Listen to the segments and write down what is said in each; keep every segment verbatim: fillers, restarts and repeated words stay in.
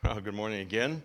Well, good morning again.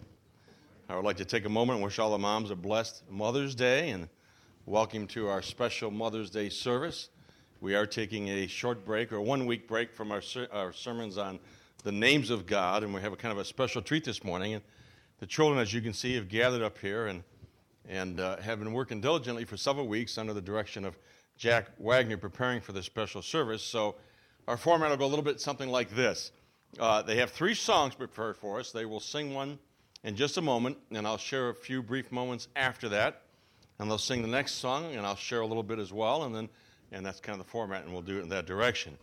I would like to take a moment and wish all the moms a blessed Mother's Day and welcome to our special Mother's Day service. We are taking a short break, or a one-week break from our, ser- our sermons on the names of God, and we have a kind of a special treat this morning. And the children, as you can see, have gathered up here and, and uh, have been working diligently for several weeks under the direction of Jack Wagner, preparing for this special service. So our format will go a little bit something like this. Uh, they have three songs prepared for us. They will sing one in just a moment, and I'll share a few brief moments after that. And they'll sing the next song, and I'll share a little bit as well, and then, and that's kind of the format, and we'll do it in that direction.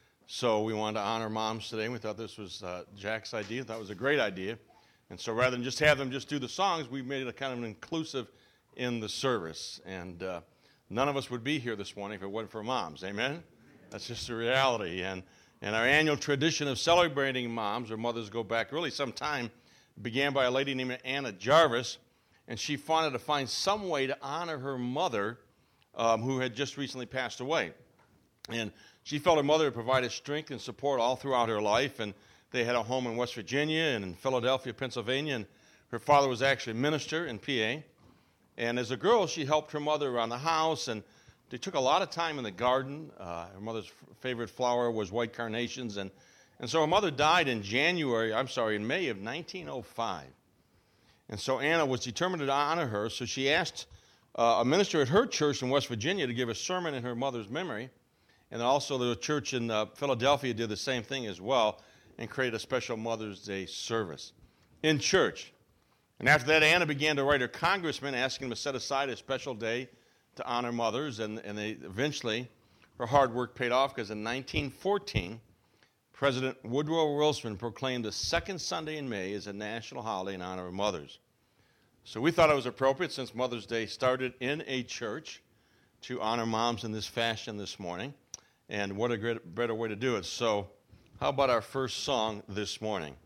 So we wanted to honor moms today, and we thought this was uh, Jack's idea. That was a great idea. And so rather than just have them just do the songs, we made it a kind of an inclusive in the service. And uh, none of us would be here this morning if it wasn't for moms. Amen? That's just the reality. And And our annual tradition of celebrating moms or mothers go back really some time. It began by a lady named Anna Jarvis, and she wanted to find some way to honor her mother um, who had just recently passed away. And she felt her mother had provided strength and support all throughout her life, and they had a home in West Virginia and in Philadelphia, Pennsylvania, and her father was actually a minister in P A. And as a girl, she helped her mother around the house, and they took a lot of time in the garden. Uh, her mother's f- favorite flower was white carnations. And, and so her mother died in January, I'm sorry, in May of nineteen oh five. And so Anna was determined to honor her, so she asked uh, a minister at her church in West Virginia to give a sermon in her mother's memory. And also the church in uh, Philadelphia did the same thing as well and created a special Mother's Day service in church. And after that, Anna began to write her congressman asking him to set aside a special day to honor mothers, and, and they eventually, her hard work paid off, because in nineteen fourteen, President Woodrow Wilson proclaimed the second Sunday in May as a national holiday in honor of mothers. So we thought it was appropriate, since Mother's Day started in a church, to honor moms in this fashion this morning, and what a great, better way to do it. So how about our first song this morning?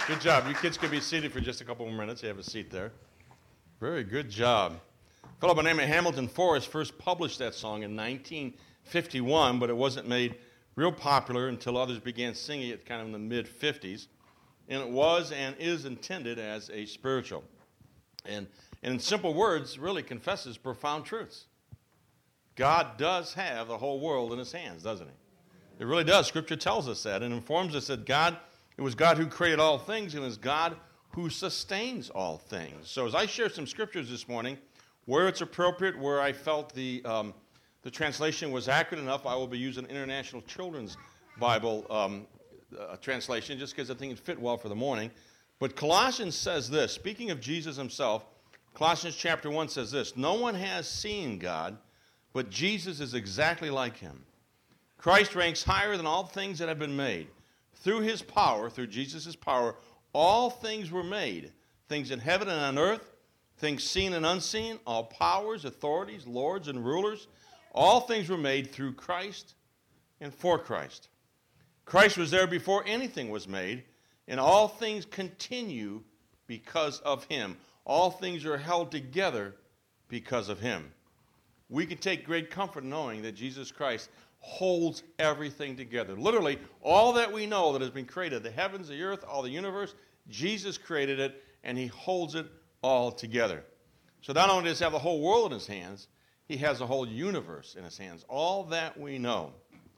Good job. You kids can be seated for just a couple more minutes. You have a seat there. Very good job. A fellow by the name of Hamilton Forrest first published that song in nineteen fifty-one, but it wasn't made real popular until others began singing it kind of in the mid-fifties. And it was and is intended as a spiritual. And, and in simple words, really confesses profound truths. God does have the whole world in his hands, doesn't he? It really does. Scripture tells us that and informs us that God, it was God who created all things and it is God who sustains all things. So as I share some scriptures this morning, where it's appropriate, where I felt the um, the translation was accurate enough, I will be using International Children's Bible um, uh, translation just because I think it fit well for the morning. But Colossians says this, speaking of Jesus himself, Colossians chapter one says this, no one has seen God, but Jesus is exactly like him. Christ ranks higher than all things that have been made. Through his power, through Jesus' power, all things were made, things in heaven and on earth, things seen and unseen, all powers, authorities, lords, and rulers, all things were made through Christ and for Christ. Christ was there before anything was made, and all things continue because of him. All things are held together because of him. We can take great comfort knowing that Jesus Christ holds everything together. Literally, all that we know that has been created, the heavens, the earth, all the universe, Jesus created it, and he holds it all together. So not only does he have the whole world in his hands, he has the whole universe in his hands. All that we know.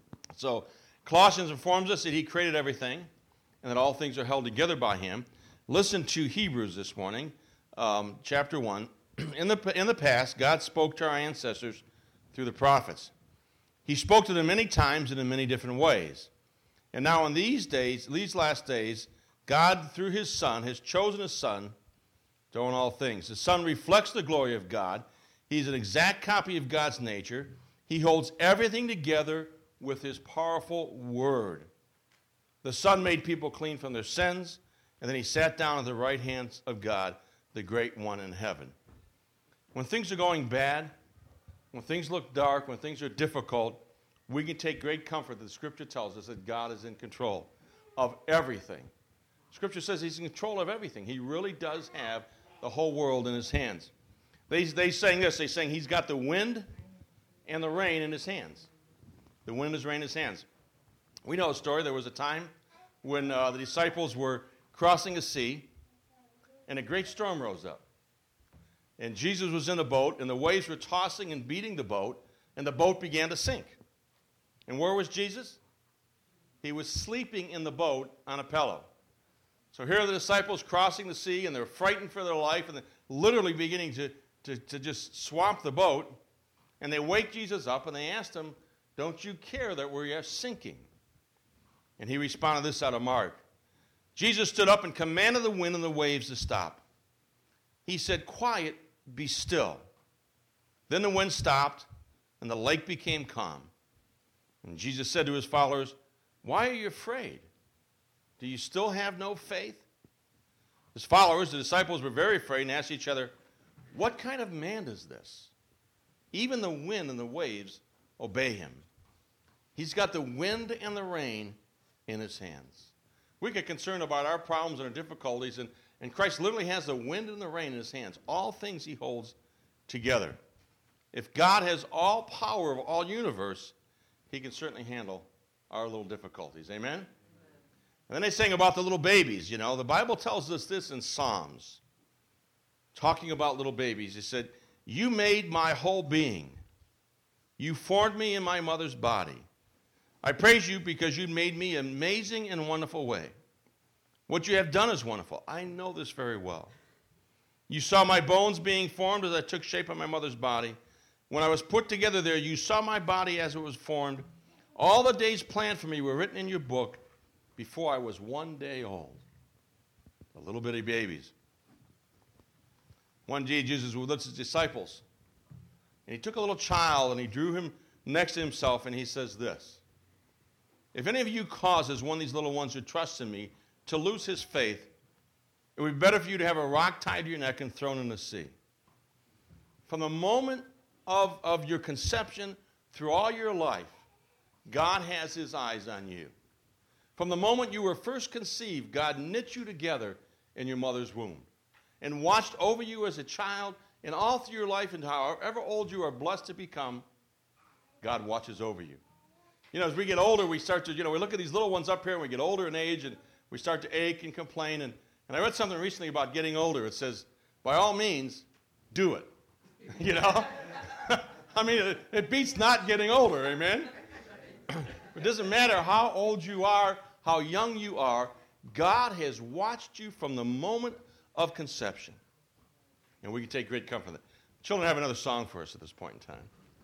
So Colossians informs us that he created everything and that all things are held together by him. Listen to Hebrews this morning, um, chapter one. In the, in the past, God spoke to our ancestors through the prophets. He spoke to them many times and in many different ways. And now in these days, these last days, God, through his Son, has chosen his Son to own all things. The Son reflects the glory of God. He's an exact copy of God's nature. He holds everything together with his powerful word. The Son made people clean from their sins, and then he sat down at the right hand of God, the great one in heaven. When things are going bad, when things look dark, when things are difficult, we can take great comfort that the Scripture tells us that God is in control of everything. Scripture says he's in control of everything. He really does have the whole world in his hands. They, they sang this. They sang he's got the wind and the rain in his hands. The wind and the rain in his hands. We know a story. There was a time when uh, the disciples were crossing a sea, and a great storm rose up. And Jesus was in a boat, and the waves were tossing and beating the boat, and the boat began to sink. And where was Jesus? He was sleeping in the boat on a pillow. So here are the disciples crossing the sea, and they're frightened for their life, and they're literally beginning to, to, to just swamp the boat. And they wake Jesus up, and they asked him, don't you care that we are sinking? And he responded this out of Mark. Jesus stood up and commanded the wind and the waves to stop. He said, quiet, be still. Then the wind stopped, and the lake became calm. And Jesus said to his followers, why are you afraid? Do you still have no faith? His followers, the disciples, were very afraid and asked each other, what kind of man is this? Even the wind and the waves obey him. He's got the wind and the rain in his hands. We get concerned about our problems and our difficulties, and, and Christ literally has the wind and the rain in his hands. All things he holds together. If God has all power of all universe, he can certainly handle our little difficulties. Amen? Amen? And then they sang about the little babies. You know, the Bible tells us this in Psalms. Talking about little babies, he said, you made my whole being. You formed me in my mother's body. I praise you because you made me an amazing and wonderful way. What you have done is wonderful. I know this very well. You saw my bones being formed as I took shape in my mother's body. When I was put together there, you saw my body as it was formed. All the days planned for me were written in your book before I was one day old. The little bitty babies. One day Jesus was with his disciples. And he took a little child and he drew him next to himself and he says this. If any of you causes one of these little ones who trust in me to lose his faith, it would be better for you to have a rock tied to your neck and thrown in the sea. From the moment of, of your conception through all your life, God has his eyes on you. From the moment you were first conceived, God knit you together in your mother's womb and watched over you as a child, and all through your life and however old you are blessed to become, God watches over you. You know, as we get older, we start to, you know, we look at these little ones up here, and we get older in age, and we start to ache and complain. And, and I read something recently about getting older. It says, by all means, do it. You know? I mean, it, it beats not getting older, amen? It doesn't matter how old you are, how young you are, God has watched you from the moment of conception. And we can take great comfort in that. Children have another song for us at this point in time.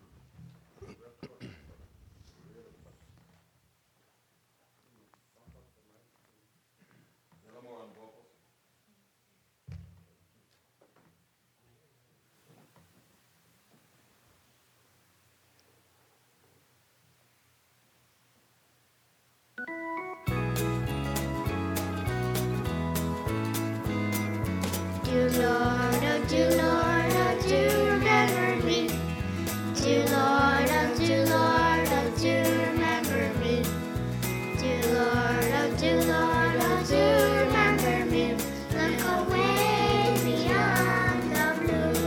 Dear Lord, oh dear Lord, oh do remember me. Dear Lord, oh dear Lord, oh do remember me. Dear Lord, oh dear Lord, oh do remember me. Look away beyond the blue.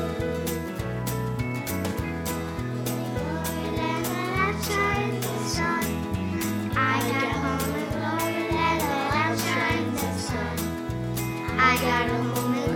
Lord, let the light shine the sun. I got home and Lord, let the light shine the sun. I got home.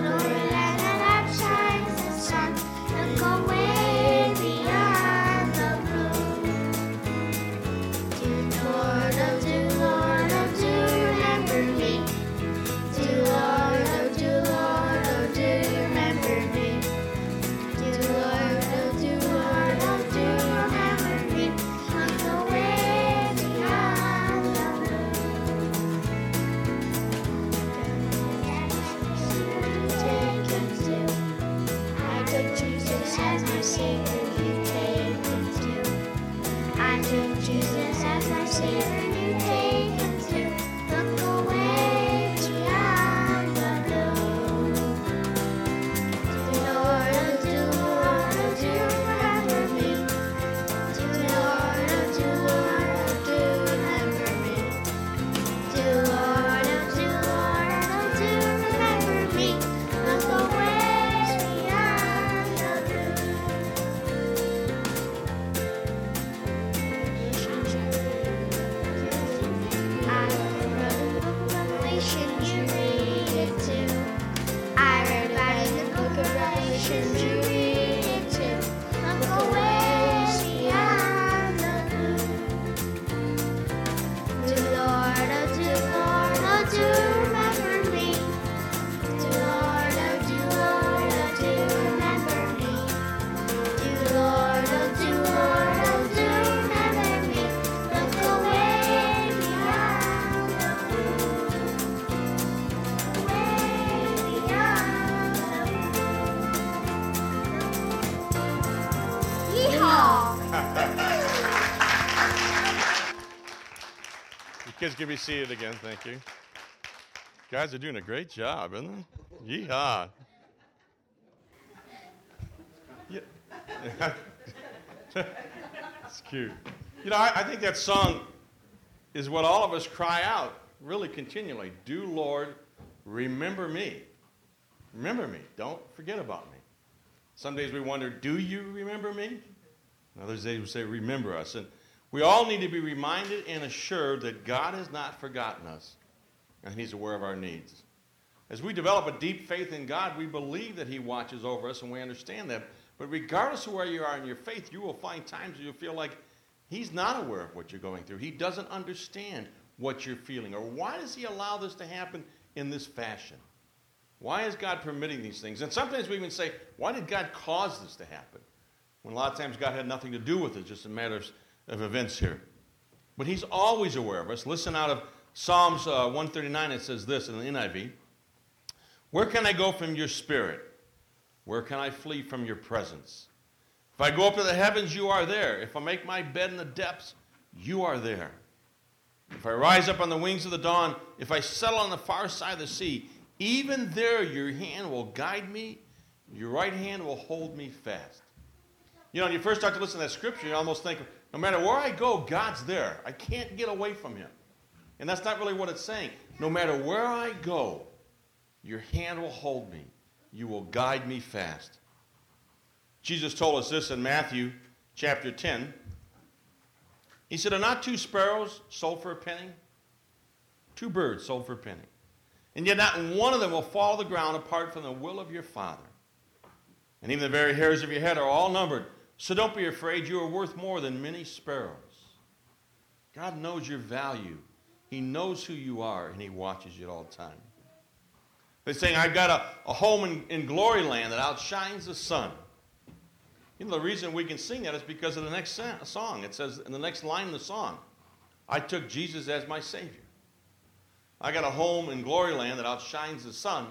Kids can be seated again, thank you. Guys are doing a great job, isn't they? Yeehaw. Yeah. It's cute. You know, I, I think that song is what all of us cry out really continually. Do, Lord, remember me. Remember me. Don't forget about me. Some days we wonder, do you remember me? And other days we say, remember us. And we all need to be reminded and assured that God has not forgotten us, and He's aware of our needs. As we develop a deep faith in God, we believe that He watches over us, and we understand that. But regardless of where you are in your faith, you will find times where you feel like He's not aware of what you're going through. He doesn't understand what you're feeling. Or why does He allow this to happen in this fashion? Why is God permitting these things? And sometimes we even say, why did God cause this to happen? When a lot of times God had nothing to do with it, just a matter of of events here. But He's always aware of us. Listen out of Psalms uh, one thirty-nine. It says this in the N I V. Where can I go from your spirit? Where can I flee from your presence? If I go up to the heavens, you are there. If I make my bed in the depths, you are there. If I rise up on the wings of the dawn, if I settle on the far side of the sea, even there your hand will guide me, your right hand will hold me fast. You know, when you first start to listen to that scripture, you almost think, no matter where I go, God's there. I can't get away from Him. And that's not really what it's saying. No matter where I go, your hand will hold me. You will guide me fast. Jesus told us this in Matthew chapter ten. He said, are not two sparrows sold for a penny? Two birds sold for a penny. And yet not one of them will fall to the ground apart from the will of your Father. And even the very hairs of your head are all numbered. So don't be afraid. You are worth more than many sparrows. God knows your value. He knows who you are, and he watches you at all the time. They're saying, I've got a, a home in, in glory land that outshines the sun. You know, the reason we can sing that is because of the next song. It says in the next line of the song, I took Jesus as my Savior. I got a home in glory land that outshines the sun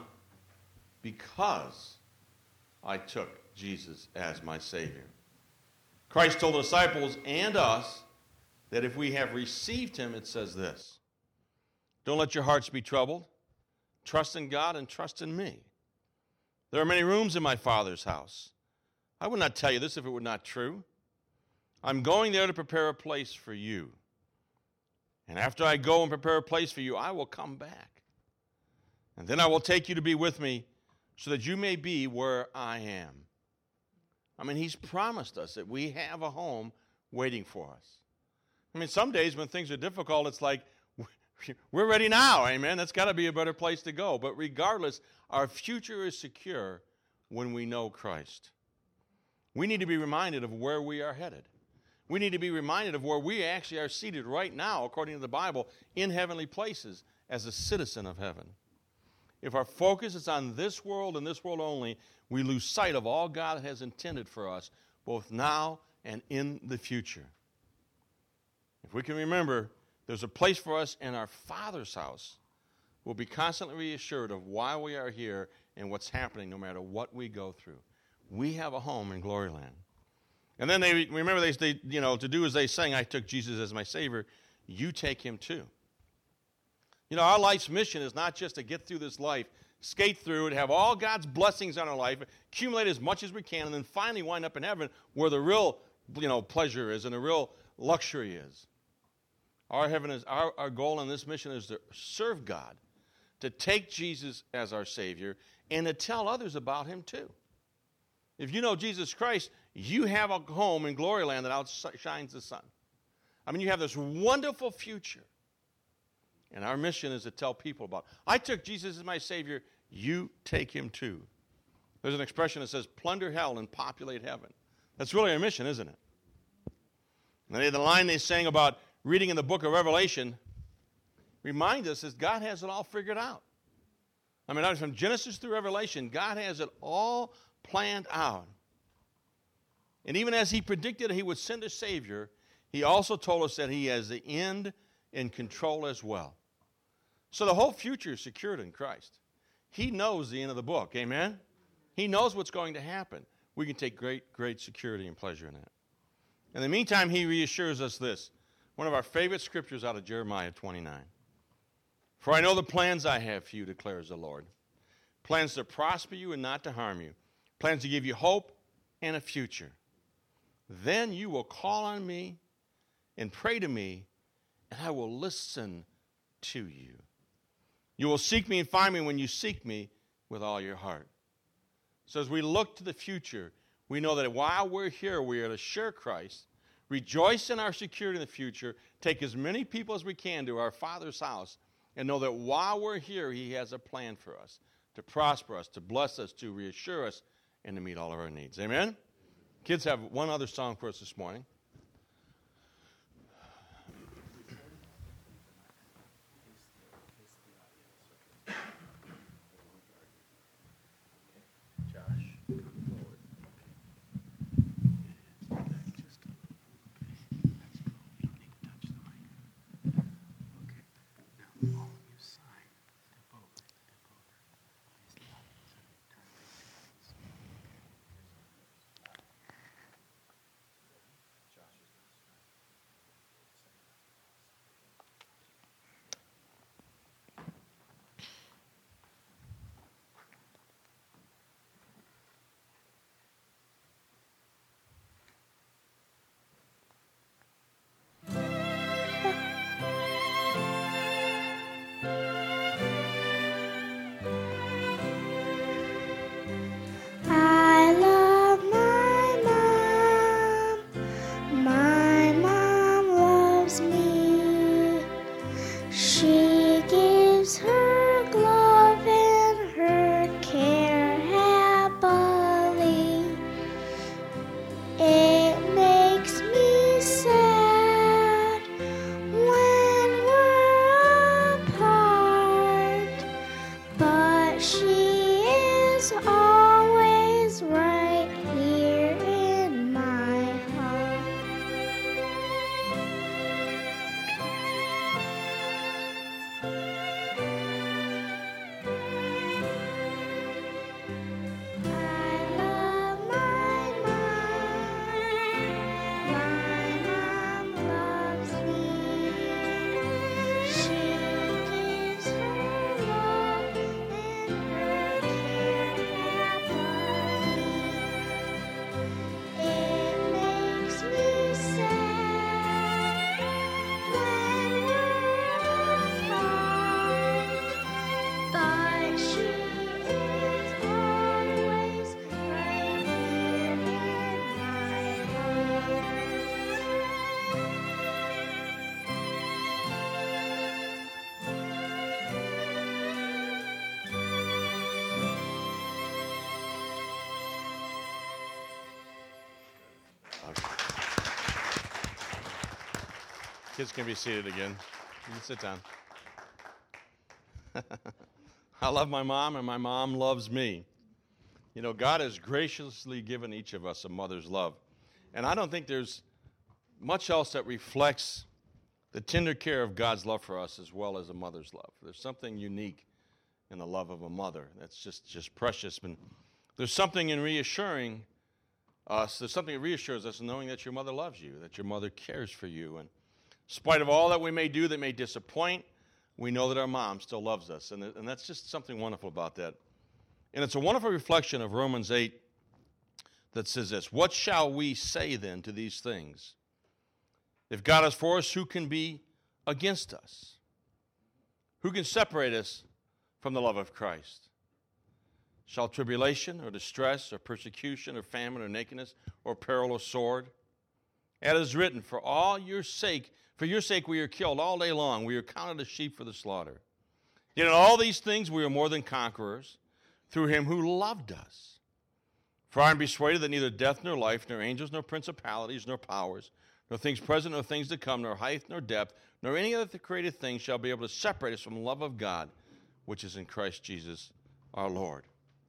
because I took Jesus as my Savior. Christ told the disciples and us that if we have received him, it says this, don't let your hearts be troubled. Trust in God and trust in me. There are many rooms in my Father's house. I would not tell you this if it were not true. I'm going there to prepare a place for you. And after I go and prepare a place for you, I will come back. And then I will take you to be with me so that you may be where I am. I mean, he's promised us that we have a home waiting for us. I mean, some days when things are difficult, it's like, we're ready now, amen? That's got to be a better place to go. But regardless, our future is secure when we know Christ. We need to be reminded of where we are headed. We need to be reminded of where we actually are seated right now, according to the Bible, in heavenly places as a citizen of heaven. If our focus is on this world and this world only, we lose sight of all God has intended for us, both now and in the future. If we can remember, there's a place for us in our Father's house, we'll be constantly reassured of why we are here and what's happening no matter what we go through. We have a home in glory land. And then they remember they, they you know, to do as they sang, I took Jesus as my Savior, you take him too. You know, our life's mission is not just to get through this life, skate through it, have all God's blessings on our life, accumulate as much as we can, and then finally wind up in heaven where the real, you know, pleasure is and the real luxury is. Our heaven is our, our goal in this mission is to serve God, to take Jesus as our Savior, and to tell others about him too. If you know Jesus Christ, you have a home in glory land that outshines the sun. I mean, you have this wonderful future. And our mission is to tell people about it. I took Jesus as my Savior, you take him too. There's an expression that says, plunder hell and populate heaven. That's really our mission, isn't it? And the line they sang about reading in the book of Revelation reminds us that God has it all figured out. I mean, from Genesis through Revelation, God has it all planned out. And even as he predicted he would send a Savior, he also told us that he has the end in control as well. So the whole future is secured in Christ. He knows the end of the book, amen? He knows what's going to happen. We can take great, great security and pleasure in that. In the meantime, he reassures us this, one of our favorite scriptures out of Jeremiah twenty-nine. For I know the plans I have for you, declares the Lord. Plans to prosper you and not to harm you. Plans to give you hope and a future. Then you will call on me and pray to me, and I will listen to you. You will seek me and find me when you seek me with all your heart. So as we look to the future, we know that while we're here, we are to share Christ, rejoice in our security in the future, take as many people as we can to our Father's house, and know that while we're here, he has a plan for us, to prosper us, to bless us, to reassure us, and to meet all of our needs. Amen? Kids have one other song for us this morning. She gives her glove and her care happily. It makes me sad when we're apart, but she is always right here in my heart. I love my mom. My mom loves me. She gives her love and her care happily. It makes me sad when we're apart, but she is always right here in my heart. Kids can be seated again. You can sit down. I love my mom, and my mom loves me. You know, God has graciously given each of us a mother's love. And I don't think there's much else that reflects the tender care of God's love for us as well as a mother's love. There's something unique in the love of a mother that's just, just precious. And there's something in reassuring us, there's something that reassures us knowing that your mother loves you, that your mother cares for you. And in spite of all that we may do that may disappoint, we know that our mom still loves us. And, and that's just something wonderful about that. And it's a wonderful reflection of Romans eight that says this: what shall we say then to these things? If God is for us, who can be against us? Who can separate us from the love of Christ? Shall tribulation or distress or persecution or famine or nakedness or peril or sword? As it is written, for all your sake, for your sake we are killed all day long. We are counted as sheep for the slaughter. Yet in all these things we are more than conquerors through him who loved us. For I am persuaded that neither death nor life, nor angels, nor principalities, nor powers, nor things present, nor things to come, nor height, nor depth, nor any other created thing shall be able to separate us from the love of God, which is in Christ Jesus our Lord.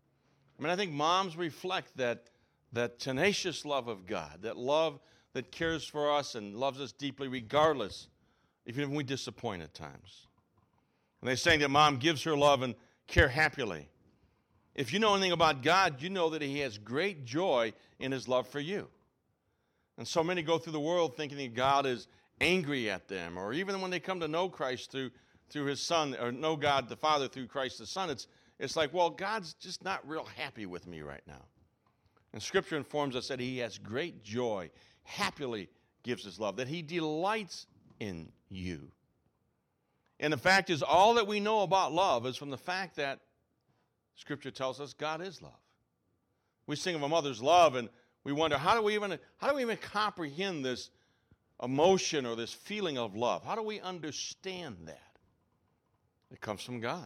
I mean, I think moms reflect that, that tenacious love of God, that love that cares for us and loves us deeply regardless, even if we disappoint at times. And they're saying that mom gives her love and care happily. If you know anything about God, you know that he has great joy in his love for you. And so many go through the world thinking that God is angry at them, or even when they come to know Christ through, through his Son, or know God the Father through Christ the Son, it's, it's like, well, God's just not real happy with me right now. And Scripture informs us that he has great joy, happily gives his love, that he delights in you. And the fact is, all that we know about love is from the fact that Scripture tells us God is love. We sing of a mother's love, and we wonder, how do we even, how do we even comprehend this emotion or this feeling of love? How do we understand that? It comes from God.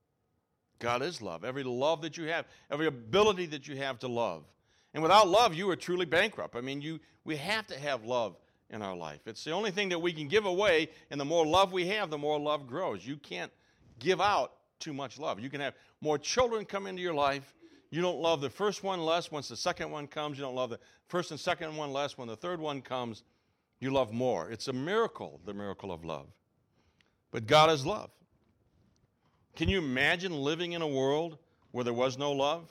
God is love. Every love that you have, every ability that you have to love. And without love, you are truly bankrupt. I mean, you we have to have love in our life. It's the only thing that we can give away, and the more love we have, the more love grows. You can't give out too much love. You can have more children come into your life. You don't love the first one less. Once the second one comes, you don't love the first and second one less. When the third one comes, you love more. It's a miracle, the miracle of love. But God is love. Can you imagine living in a world where there was no love?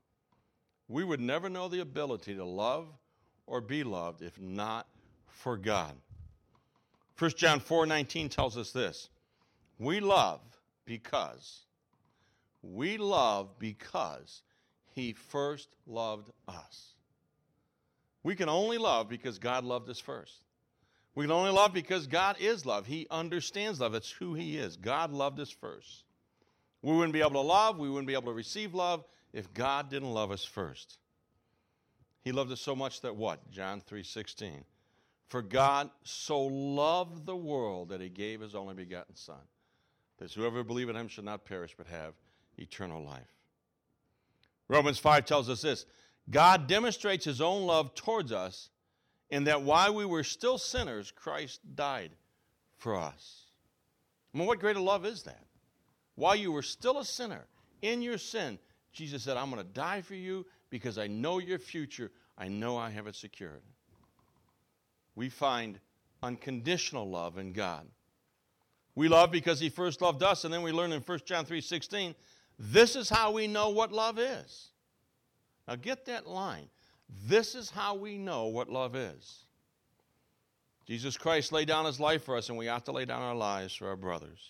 We would never know the ability to love or be loved if not for God. First John four nineteen tells us this: we love because, we love because he first loved us. We can only love because God loved us first. We can only love because God is love. He understands love. That's who he is. God loved us first. We wouldn't be able to love, we wouldn't be able to receive love if God didn't love us first. He loved us so much that what? John three sixteen. For God so loved the world that he gave his only begotten Son. that whoever believes in him shall not perish but have eternal life. Romans five tells us this: God demonstrates his own love towards us in that while we were still sinners, Christ died for us. I mean, what greater love is that? While you were still a sinner, in your sin, Jesus said, I'm going to die for you because I know your future. I know I have it secured. We find unconditional love in God. We love because he first loved us, and then we learn in First John three sixteen, this is how we know what love is. Now get that line. This is how we know what love is. Jesus Christ laid down his life for us, and we ought to lay down our lives for our brothers.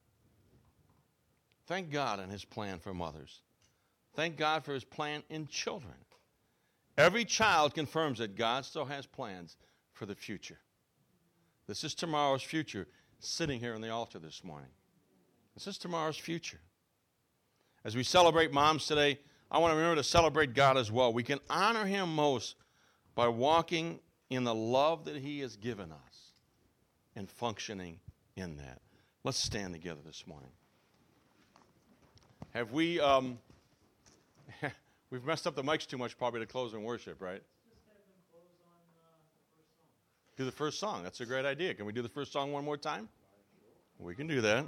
Thank God in his plan for mothers. Thank God for his plan in children. Every child confirms that God still has plans for the future. This is tomorrow's future sitting here on the altar this morning. This is tomorrow's future. As we celebrate moms today, I want to remember to celebrate God as well. We can honor him most by walking in the love that he has given us and functioning in that. Let's stand together this morning. Have we, um, we've messed up the mics too much probably to close in worship, right? Do the first song. That's a great idea. Can we do the first song one more time? We can do that.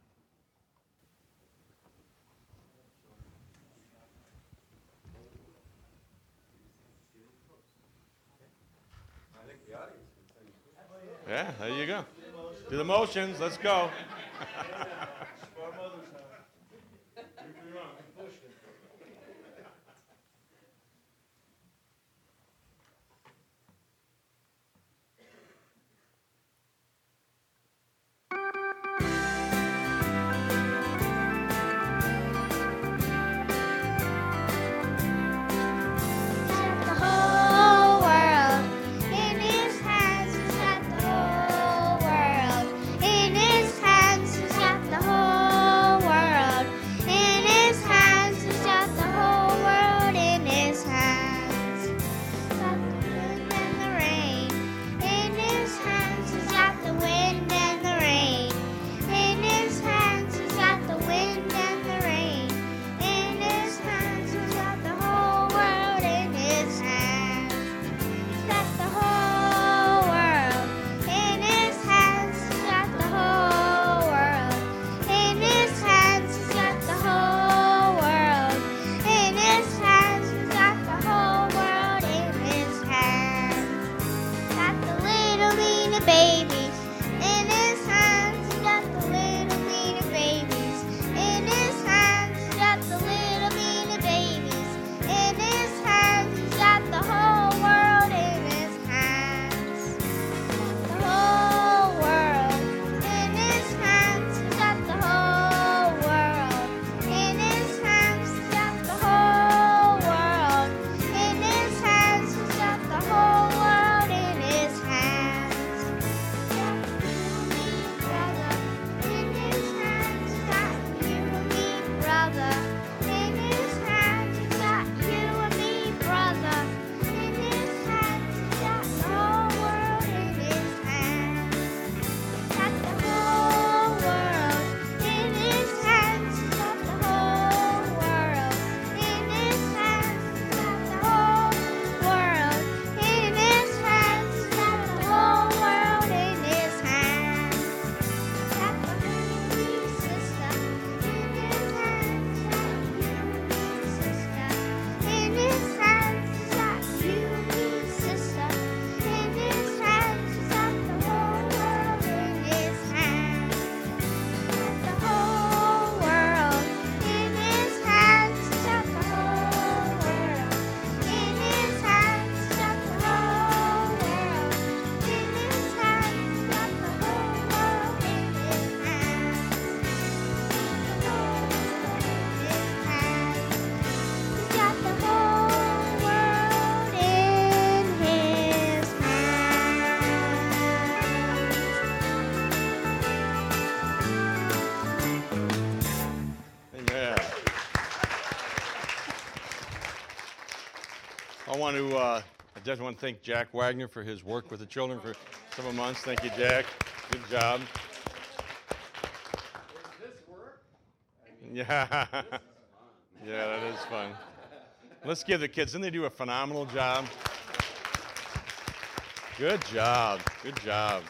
Yeah, there you go. Do the motions. Let's go. I want to, uh, I definitely want to thank Jack Wagner for his work with the children for several months. Thank you, Jack. Good job. Yeah. Yeah, that is fun. Let's give the kids, and they do a phenomenal job. Good job. Good job.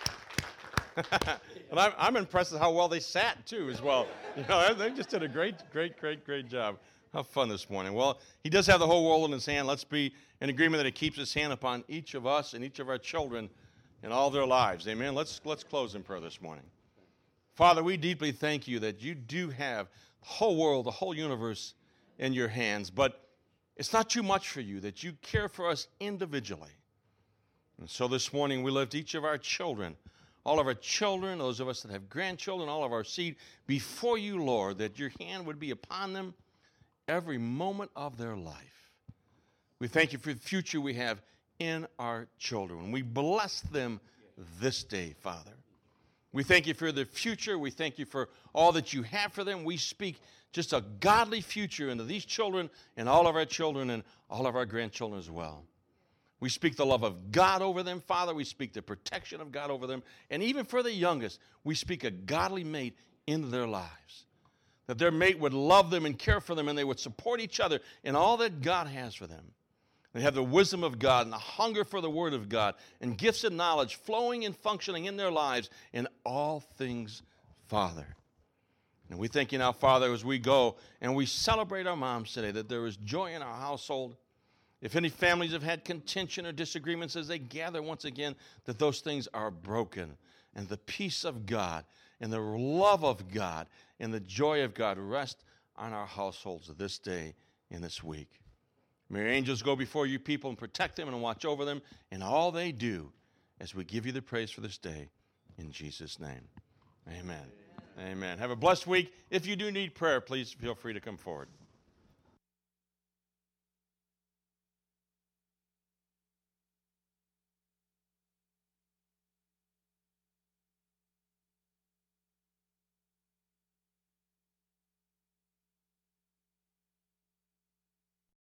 And I'm, I'm impressed with how well they sat, too, as well. You know, they just did a great, great, great, great job. How fun this morning. Well, he does have the whole world in his hand. Let's be in agreement that he keeps his hand upon each of us and each of our children in all their lives. Amen. Let's, let's close in prayer this morning. Father, we deeply thank you that you do have the whole world, the whole universe in your hands, but it's not too much for you that you care for us individually. And so this morning we lift each of our children, all of our children, those of us that have grandchildren, all of our seed, before you, Lord, that your hand would be upon them every moment of their life. We thank you for the future we have in our children. We bless them this day, Father. We thank you for their future. We thank you for all that you have for them. We speak just a godly future into these children and all of our children and all of our grandchildren as well. We speak the love of God over them, Father. We speak the protection of God over them. And even for the youngest, we speak a godly mate into their lives. That their mate would love them and care for them, and they would support each other in all that God has for them. They have the wisdom of God and the hunger for the Word of God and gifts and knowledge flowing and functioning in their lives in all things, Father. And we thank you now, Father, as we go and we celebrate our moms today, that there is joy in our household. If any families have had contention or disagreements as they gather once again, that those things are broken and the peace of God and the love of God and the joy of God rest on our households this day and this week. May your angels go before you people and protect them and watch over them in all they do as we give you the praise for this day. In Jesus' name, amen. Amen. Amen. Have a blessed week. If you do need prayer, please feel free to come forward.